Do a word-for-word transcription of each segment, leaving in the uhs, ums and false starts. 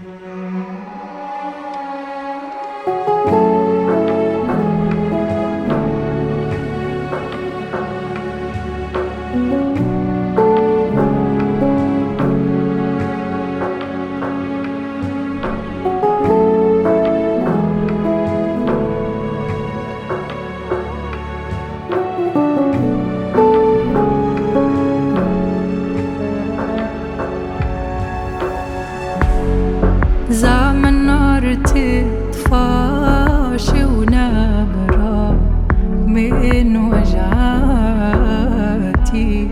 زعما النار تطفاش ونبرة من وجعاتي،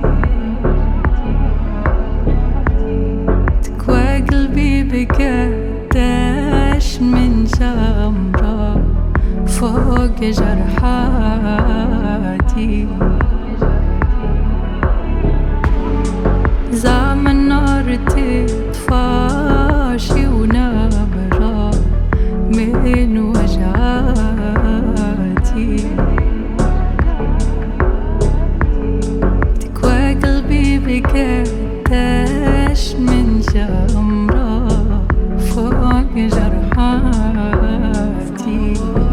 تكوى قلبي بقداش من جمرة فوق جرحاتي. زعما النار تطفاش ونبرة من وجعاتي، تكوى قلبي بقداش من جمرة فوق جرحاتي.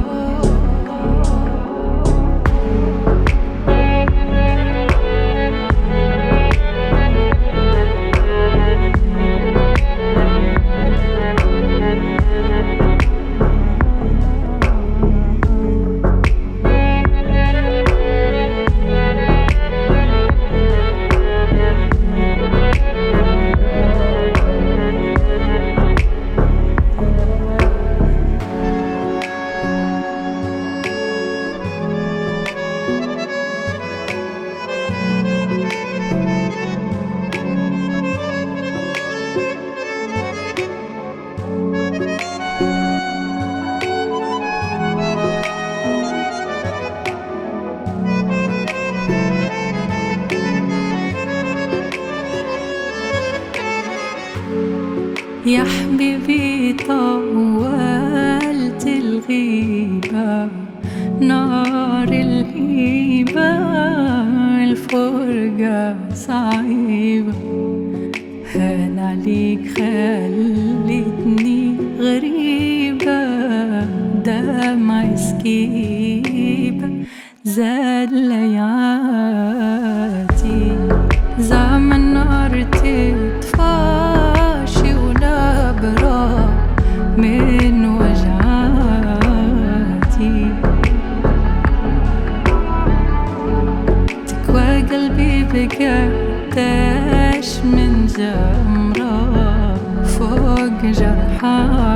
يا حبيبي طولت الغيبة نار الهيبة، الفرقة صعيبة، هان عليك خلتني غريبة، دمعي سكيبة زاد ليعاتي. زعما النار تطفاش ونبرة من وجعاتي، تكوى قلبي بقداش من جمرة فوق جرحاتي.